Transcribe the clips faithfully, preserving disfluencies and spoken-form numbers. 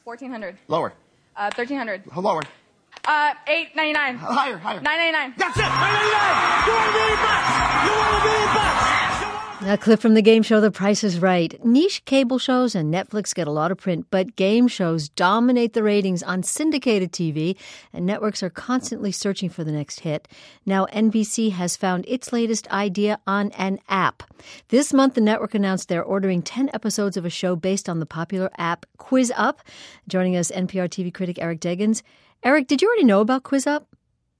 fourteen hundred. Lower. Uh, thirteen hundred. Lower. Uh, eight ninety-nine. Higher, higher. nine ninety-nine. That's it. nine ninety-nine. You want a million bucks. You want a million bucks. A clip from the game show The Price is Right. Niche cable shows and Netflix get a lot of print, but game shows dominate the ratings on syndicated T V, and networks are constantly searching for the next hit. Now N B C has found its latest idea on an app. This month, the network announced they're ordering ten episodes of a show based on the popular app Quiz Up. Joining us, N P R T V critic Eric Deggans. Eric, did you already know about Quiz Up?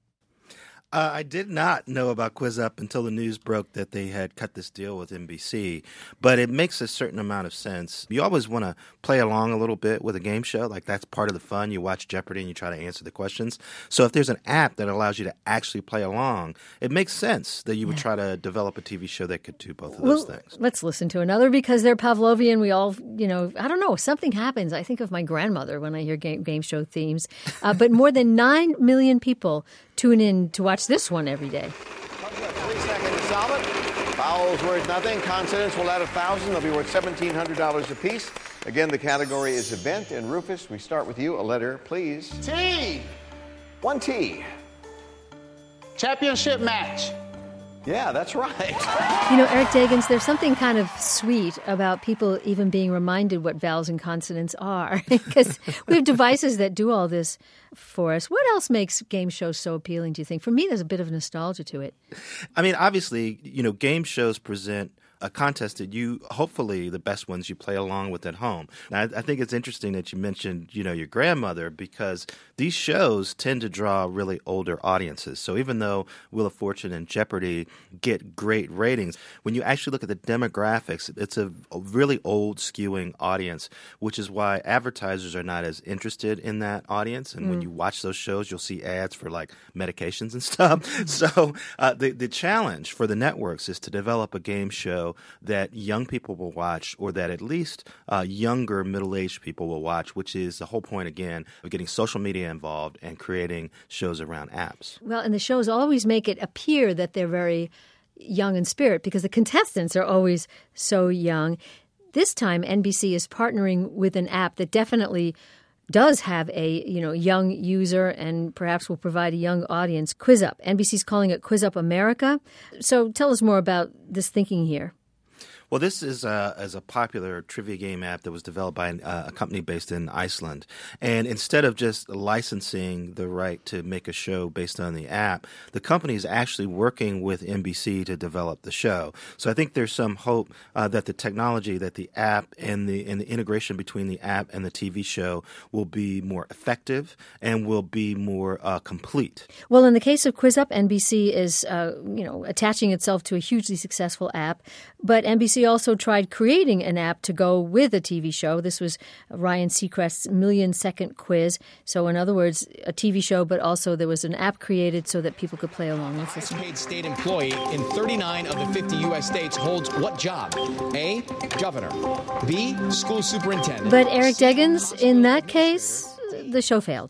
Uh, I did not know about Quiz Up until the news broke that they had cut this deal with N B C, but it makes a certain amount of sense. You always want to play along a little bit with a game show. Like, that's part of the fun. You watch Jeopardy and you try to answer the questions. So if there's an app that allows you to actually play along, it makes sense that you would try to develop a T V show that could do both of those well, things. Let's listen to another because they're Pavlovian. We all, you know, I don't know, something happens. I think of my grandmother when I hear game, game show themes. Uh, but more than nine million people tune in to watch this one every day. Three seconds to solve it. Vowels worth nothing. Consonants will add a thousand. They'll be worth seventeen hundred dollars apiece. Again, the category is event. And Rufus, we start with you. A letter, please. T. One T. Championship match. Yeah, that's right. You know, Eric Deggans, there's something kind of sweet about people even being reminded what vowels and consonants are, because we have devices that do all this for us. What else makes game shows so appealing, do you think? For me, there's a bit of nostalgia to it. I mean, obviously, you know, game shows present a contest that you, hopefully the best ones you play along with at home. Now, I, I think it's interesting that you mentioned, you know, your grandmother, because these shows tend to draw really older audiences. So even though Wheel of Fortune and Jeopardy get great ratings, when you actually look at the demographics, it's a, a really old skewing audience, which is why advertisers are not as interested in that audience. And mm. when you watch those shows, you'll see ads for like medications and stuff. So uh, the, the challenge for the networks is to develop a game show that young people will watch, or that at least uh, younger middle-aged people will watch, which is the whole point, again, of getting social media involved and creating shows around apps. Well, and the shows always make it appear that they're very young in spirit because the contestants are always so young. This time, N B C is partnering with an app that definitely does have a, you know, young user and perhaps will provide a young audience. Quiz Up. N B C's calling it Quiz Up America. So tell us more about this thinking here. Well, this is a, is a popular trivia game app that was developed by an, uh, a company based in Iceland. And instead of just licensing the right to make a show based on the app, the company is actually working with N B C to develop the show. So I think there's some hope uh, that the technology, that the app and the, and the integration between the app and the T V show will be more effective and will be more uh, complete. Well, in the case of Quiz Up, N B C is, uh, you know, attaching itself to a hugely successful app. But N B C also tried creating an app to go with a T V show. This was Ryan Seacrest's Million Second Quiz. So in other words, a T V show, but also there was an app created so that people could play along. Let's listen. Paid state employee in thirty-nine of the fifty U S states holds what job? A, governor. B, school superintendent. But Eric Deggans, in that case, the show failed.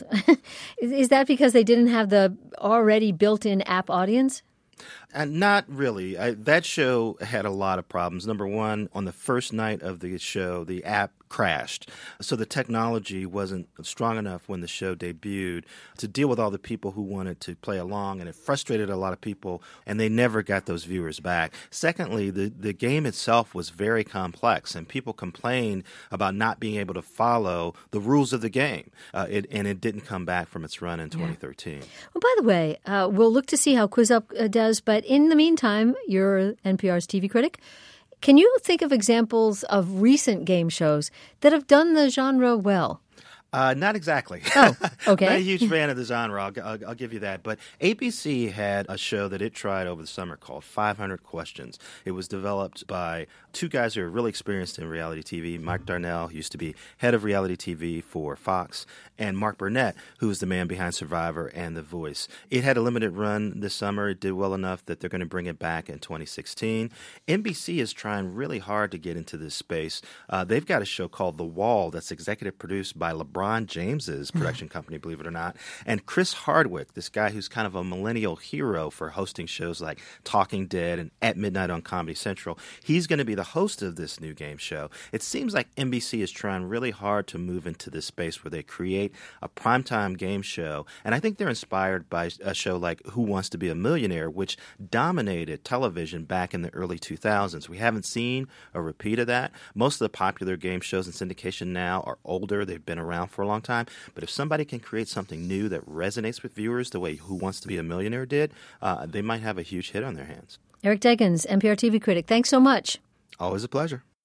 Is that because they didn't have the already built-in app audience? And not really. I, that show had a lot of problems. Number one, on the first night of the show, the app crashed. So the technology wasn't strong enough when the show debuted to deal with all the people who wanted to play along, and it frustrated a lot of people, and they never got those viewers back. Secondly, the, the game itself was very complex, and people complained about not being able to follow the rules of the game, uh, it, and it didn't come back from its run in twenty thirteen. Yeah. Well, by the way, uh, we'll look to see how Quiz Up uh, does, but in the meantime, you're N P R's T V critic. Can you think of examples of recent game shows that have done the genre well? Uh, not exactly. Oh, okay. Not a huge fan of the genre. I'll, I'll, I'll give you that. But A B C had a show that it tried over the summer called five hundred questions. It was developed by two guys who are really experienced in reality T V. Mike Darnell, who used to be head of reality T V for Fox, and Mark Burnett, who is the man behind Survivor and The Voice. It had a limited run this summer. It did well enough that they're going to bring it back in twenty sixteen. N B C is trying really hard to get into this space. Uh, they've got a show called The Wall that's executive produced by LeBron LeBron James's production company, believe it or not. And Chris Hardwick, this guy who's kind of a millennial hero for hosting shows like Talking Dead and At Midnight on Comedy Central, he's going to be the host of this new game show. It seems like N B C is trying really hard to move into this space where they create a primetime game show. And I think they're inspired by a show like Who Wants to Be a Millionaire, which dominated television back in the early two thousands. We haven't seen a repeat of that. Most of the popular game shows in syndication now are older. They've been around for a long time. But if somebody can create something new that resonates with viewers the way Who Wants to Be a Millionaire did, uh, they might have a huge hit on their hands. Eric Deggans, N P R T V critic, thanks so much. Always a pleasure.